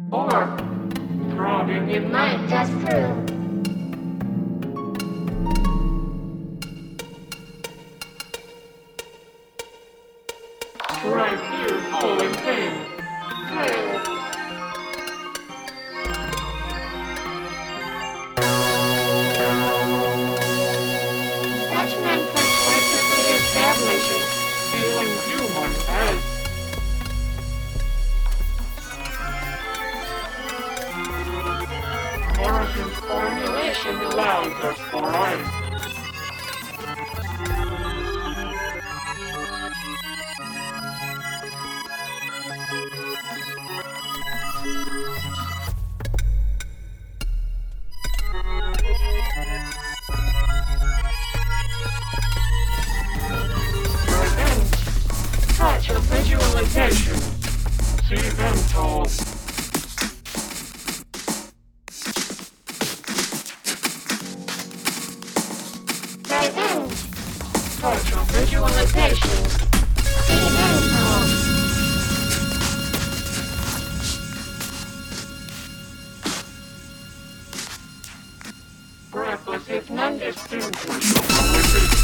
Or probing It might just prove. right here, all in pain. Dutchman persuasively establishes. Feeling human as Morrison's formulation allows us for ice. Touch of Visualization. See mental. revenge. Touch of visualization. See mental. Breathless if non-distinguishable.